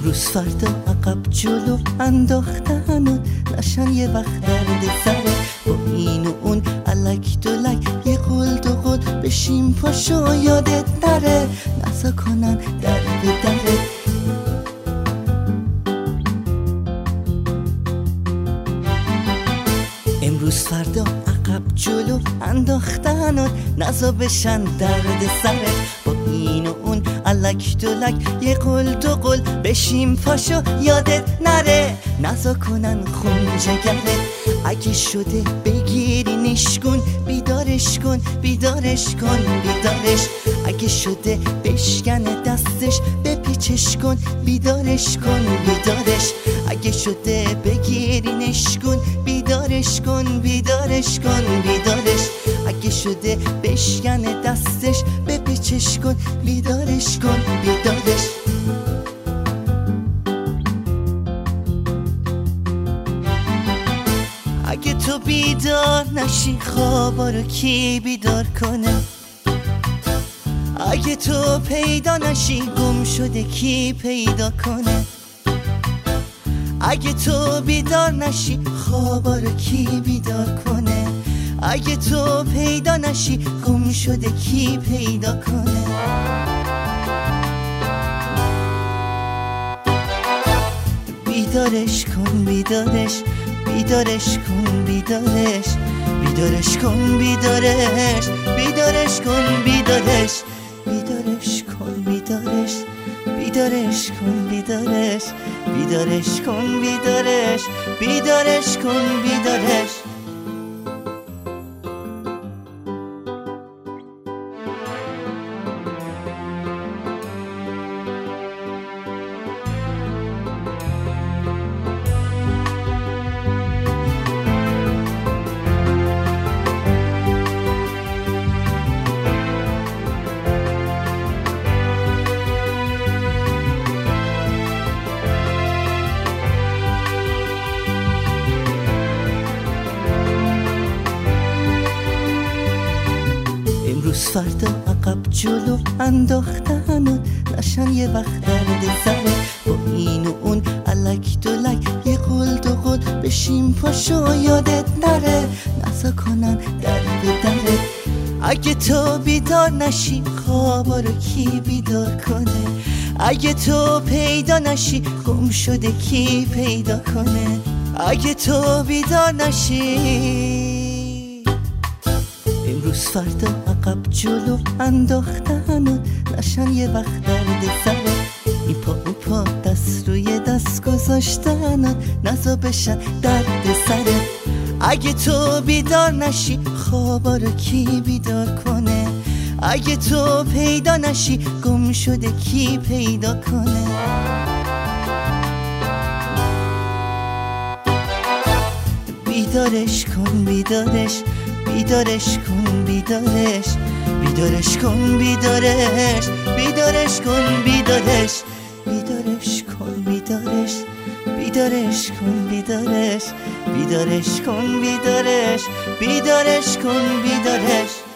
امروز فردا عقب جلو انداختن نشن یه وقت درد سره با این و اون الک دلک یه قول دو قول بشیم پاشو یادت نره نسا کنن در به دره امروز فردا عقب جلو انداختن نزا بشن درد سره با این و اون الک دلک یه قول دو قول بشیم پاشو یادت نره نزا کنن خون جگره اگه شده بگیری نشکن بیدارش کن بیدارش کن بیدارش اگه شده بشکنه دستش بپیچش کن بیدارش کن بیدارش اگه شده بگیری نشکن بیدارش کن بیدارش کن بیدارش اگه شده بشکنه دستش بپیچش کن بیدارش کن بیدارش اگه تو بیدار نشی خوابا رو کی بیدار کنه اگه تو پیدا نشی گم شده کی پیدا کنه اگه تو بیدار نشی خوابا رو کی بیدار کنه اگه تو پیدا نشی گم شده کی پیدا کنه بیدارش کن بیدارش بیدارش کن بیدارش بیدارش کن بیدارش بیدارش کن بیدارش بیدارش کن بیدارش بیدارش کن بیدارش بیدارش کن بیدارش بیدارش کن بیدارش امروز فردا عقب جلو انداختن نشن یه وقت درد سره با این و اون الک دلک یه قول دو قول بشیم پاشو یادت نره نسا کنن در به دره اگه تو بیدار نشی خوابا رو کی بیدار کنه اگه تو پیدا نشی گم شده کی پیدا کنه اگه تو بیدار نشی امروز فردا عقب جلو انداختن نشن یه وقت درد سره این پا اون پا دست روی دست گذاشتن نزا بشن درد سره اگه تو بیدار نشی خوابا رو کی بیدار کنه اگه تو پیدا نشی گم شده کی پیدا کنه بیدارش کن بیدارش بیدارش کن بیدارش بیدارش کن بیدارش بیدارش کن بیدارش بیدارش کن بیدارش بیدارش کن بیدارش بیدارش کن بیدارش بیدارش کن بیدارش